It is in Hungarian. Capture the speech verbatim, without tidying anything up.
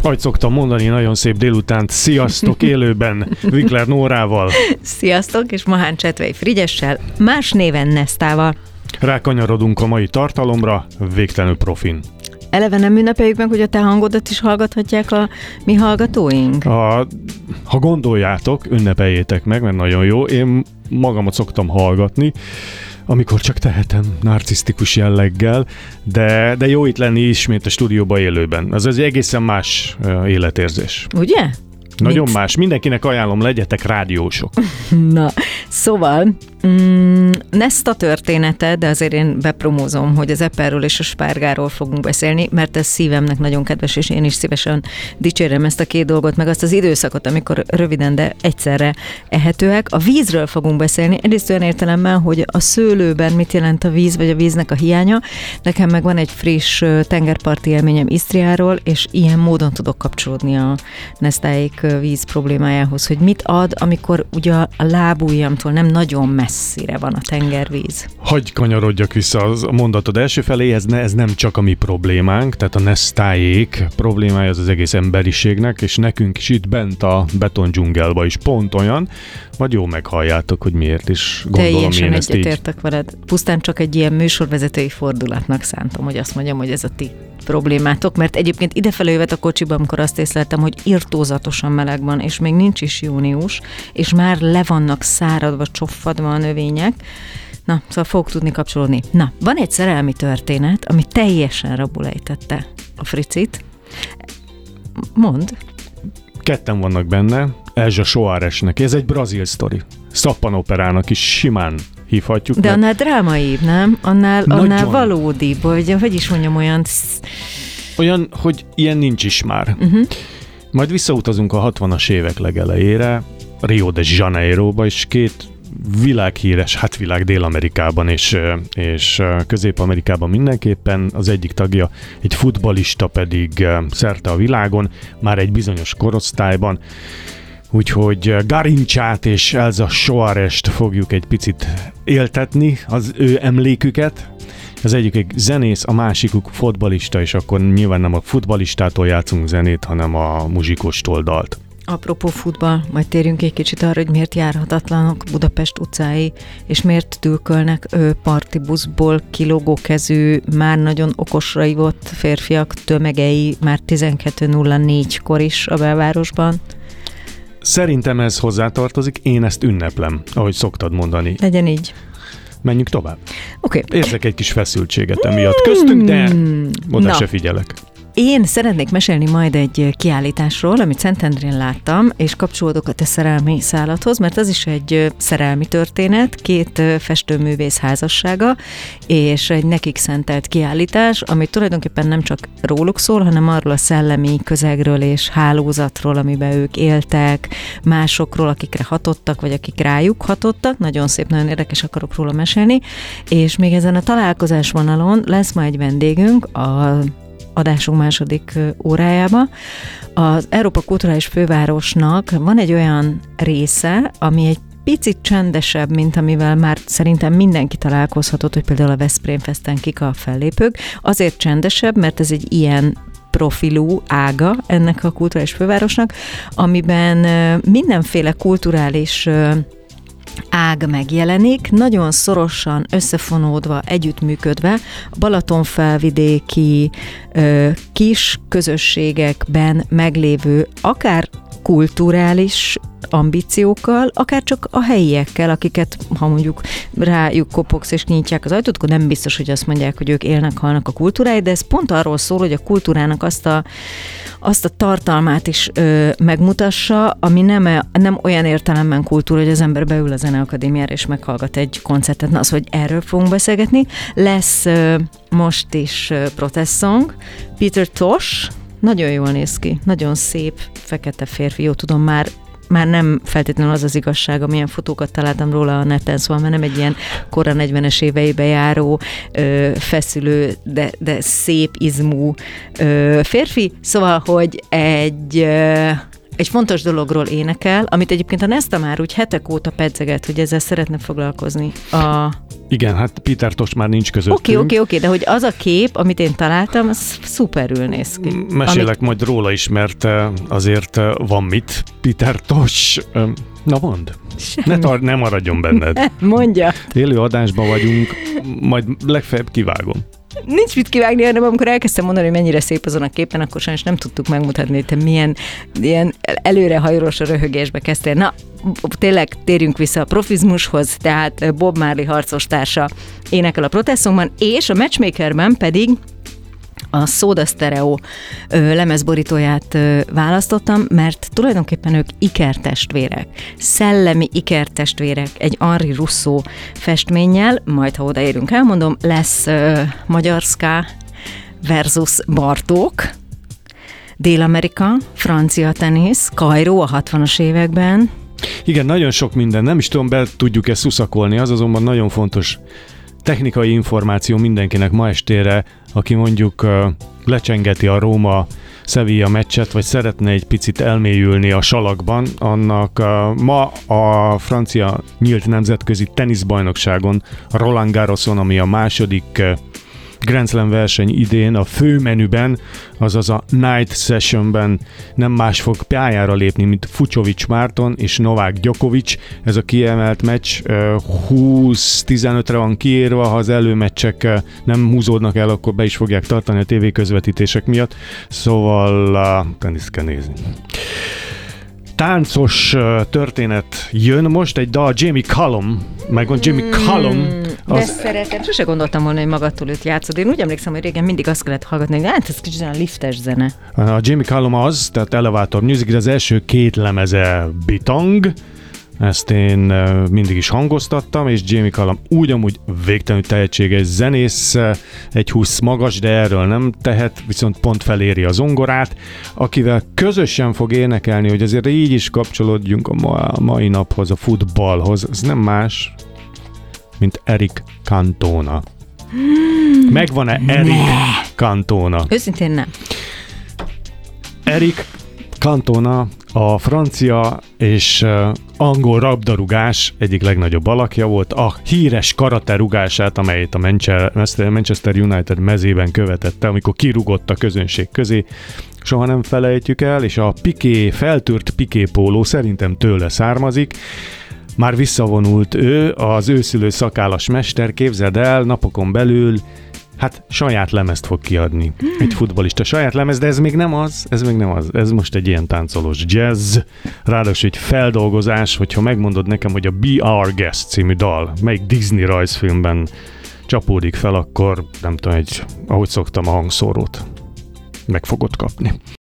Ahogy szoktam mondani, nagyon szép délutánt. Sziasztok élőben Winkler Nórával. Sziasztok, és Mahán Csetvei Frigyessel, más néven Nesztával. Rákanyarodunk a mai tartalomra, végtelenül profin. Eleve nem ünnepeljük meg, hogy a te hangodat is hallgathatják a mi hallgatóink? A, ha gondoljátok, ünnepeljétek meg, mert nagyon jó. Én magamat szoktam hallgatni, amikor csak tehetem, narcisztikus jelleggel, de, de jó itt lenni ismét a stúdióba élőben. Ez egy egészen más uh, életérzés. Ugye? Nagyon Mit? más. Mindenkinek ajánlom, legyetek rádiósok. Na, szóval mm, Neszta története, de azért én bepromózom, hogy az eperről és a spárgáról fogunk beszélni, mert ez szívemnek nagyon kedves, és én is szívesen dicsérem ezt a két dolgot, meg azt az időszakot, amikor röviden, de egyszerre ehetőek. A vízről fogunk beszélni, egyrészt olyan értelemben, hogy a szőlőben mit jelent a víz, vagy a víznek a hiánya. Nekem meg van egy friss tengerparti élményem Isztriáról, és ilyen módon tudok kapcsolódni a Nesztáék víz problémájához, hogy mit ad, amikor ugye a lábujjamtól nem nagyon messzire van a tengervíz. Hagy kanyarodjak vissza az a mondatod első felé, ez, ne, ez nem csak a mi problémánk, tehát a Nesztáék problémája az az egész emberiségnek, és nekünk is itt bent a betondzsungelba is pont olyan, vagy jó meghalljátok, hogy miért is gondolom Teljesen én ezt így. Teljesen egyetértek veled. Pusztán csak egy ilyen műsorvezetői fordulatnak szántam, hogy azt mondjam, hogy ez a ti problémátok, mert egyébként idefelé jövet a kocsiba, amikor azt észleltem, hogy irtózatosan meleg van, és még nincs is június, és már le vannak száradva, csoffadva a növények. Na, szóval fogok tudni kapcsolódni. Na, van egy szerelmi történet, ami teljesen rabul ejtette a Fricit. Mondd. Ketten vannak benne, Elsa Soaresnek, ez egy brazil sztori. Szappanoperának is simán hívhatjuk. De annál drámaibb, nem? Annál, annál valódibb, vagy hogy is mondjam, olyan... Olyan, hogy ilyen nincs is már. Uh-huh. Majd visszautazunk a hatvanas évek legelejére, Rio de Janeiroba, és két világhíres, hát világ Dél-Amerikában és, és Közép-Amerikában mindenképpen, az egyik tagja egy futballista pedig szerte a világon, már egy bizonyos korosztályban. Úgyhogy Garincsát és Elsa Soarest fogjuk egy picit éltetni, az ő emléküket. Az egyik egy zenész, a másikuk futballista, és akkor nyilván nem a futballistától játszunk zenét, hanem a muzsikostól dalt. Apropó futball, majd térjünk egy kicsit arra, hogy miért járhatatlanok Budapest utcái, és miért tülkölnek ő partibuszból kilógó kezű, már nagyon okosra ivott férfiak tömegei már tizenkettő nulla négykor is a belvárosban. Szerintem ez hozzátartozik, én ezt ünneplem, ahogy szoktad mondani. Legyen így. Menjünk tovább. Oké. Okay. Érzek egy kis feszültséget emiatt köztünk, de oda Na. se figyelek. Én szeretnék mesélni majd egy kiállításról, amit Szentendrén láttam, és kapcsolódok a te szerelmi szállathoz, mert az is egy szerelmi történet, két festőművész házassága, és egy nekik szentelt kiállítás, ami tulajdonképpen nem csak róluk szól, hanem arról a szellemi közegről és hálózatról, amiben ők éltek, másokról, akikre hatottak, vagy akik rájuk hatottak. Nagyon szép, nagyon érdekes, akarok róla mesélni. És még ezen a találkozás vonalon lesz ma egy vendégünk, a adásunk második órájába. Az Európa Kulturális Fővárosnak van egy olyan része, ami egy picit csendesebb, mint amivel már szerintem mindenki találkozhatott, hogy például a Veszprém Festen kik a fellépők. Azért csendesebb, mert ez egy ilyen profilú ága ennek a kulturális fővárosnak, amiben mindenféle kulturális ág megjelenik, nagyon szorosan összefonódva, együttműködve a Balatonfelvidéki ö, kis közösségekben meglévő akár kulturális ambíciókkal, akár csak a helyiekkel, akiket, ha mondjuk rájuk kopogsz és nyitják az ajtót, akkor nem biztos, hogy azt mondják, hogy ők élnek, halnak a kultúráid, de ez pont arról szól, hogy a kultúrának azt a, azt a tartalmát is ö, megmutassa, ami nem, nem olyan értelemben kultúra, hogy az ember beül a Zeneakadémiára és meghallgat egy koncertet. Na, az, hogy erről fogunk beszélgetni. Lesz ö, most is ö, protest song. Peter Tosh, nagyon jól néz ki, nagyon szép, fekete férfi, jó tudom, már már nem feltétlenül az az igazság, amilyen fotókat találtam róla a neten, szóval már nem egy ilyen kora negyvenes éveibe járó, ö, feszülő, de, de szép izmú ö, férfi, szóval, hogy egy, ö, egy fontos dologról énekel, amit egyébként a Nesta már úgy hetek óta pedzeget, hogy ezzel szeretne foglalkozni. A... Igen, hát Péter Tosh már nincs közöttünk. Oké, oké, oké, de hogy az a kép, amit én találtam, az szuperül néz ki. Mesélek amit... majd róla is, mert azért van mit. Péter Tosh, na mondd, ne, tar- ne maradjon benned. Mondja. Élő adásban vagyunk, majd legfeljebb kivágom. Nincs mit kivágni, hanem amikor elkezdtem mondani, hogy mennyire szép azon a képen, akkor sajnos nem tudtuk megmutatni, hogy te milyen ilyen előrehajolós a röhögésbe kezdtél. Na, tényleg térjünk vissza a profizmushoz, tehát Bob Marley harcostársa énekel a Protest-szongban, és a Matchmakerben pedig a Soda Stereo ö, lemezborítóját ö, választottam, mert tulajdonképpen ők ikertestvérek, szellemi ikertestvérek, egy Henri Russo festménnyel, majd ha odaérünk elmondom, lesz ö, magyar ska versus Bartók, Dél-Amerika, francia tenisz, Kairó a hatvanas években. Igen, nagyon sok minden, nem is tudom, be tudjuk ezt szuszakolni, az azonban nagyon fontos technikai információ mindenkinek ma estére, aki mondjuk uh, lecsengeti a Róma-Sevilla meccset, vagy szeretne egy picit elmélyülni a salakban, annak uh, ma a francia nyílt nemzetközi teniszbajnokságon, a Roland Garroson, ami a második uh, Grand Slam verseny idén a főmenüben, azaz a Night Sessionben nem más fog pályára lépni, mint Fucsovics Márton és Novák Djokovic. Ez a kiemelt meccs húsz tizenötre van kiírva, ha az előmeccsek nem húzódnak el, akkor be is fogják tartani a tévéközvetítések miatt. Szóval uh, teniszt kell nézni. Táncos történet jön most, egy dal, Jamie Cullum, megmond Jamie Cullum. Az... De szeretem, sose gondoltam volna, hogy magadtól őt játszod. Én úgy emlékszem, hogy régen mindig azt kellett hallgatni, hogy hát ez kicsit olyan liftes zene. A Jamie Cullum az, tehát Elevator Music, az első két lemeze Bitang, ezt én mindig is hangoztattam, és Jamie Cullum úgy amúgy végtelenül tehetséges zenész, egy húsz magas, de erről nem tehet, viszont pont feléri a zongorát, akivel közösen fog énekelni, hogy azért így is kapcsolódjunk a, ma, a mai naphoz, a futballhoz. Ez nem más, mint Eric Cantona. Megvan-e Eric Cantona? Őszintén nem. Eric Cantona a francia és uh, angol labdarúgás egyik legnagyobb alakja volt, a híres karate rugását, amelyet a Manchester United mezében követette, amikor kirúgott a közönség közé, soha nem felejtjük el, és a Piqué, feltört Piqué póló szerintem tőle származik. Már visszavonult ő, az őszülő szakállas mester, képzeld el, napokon belül hát saját lemezt fog kiadni. Egy futballista saját lemez, de ez még nem az, ez még nem az. Ez most egy ilyen táncolós jazz, ráadásul egy feldolgozás, hogyha megmondod nekem, hogy a Be Our Guest című dal, melyik Disney rajzfilmben csapódik fel, akkor nem tudom, egy, ahogy szoktam a hangszórót, meg fogod kapni.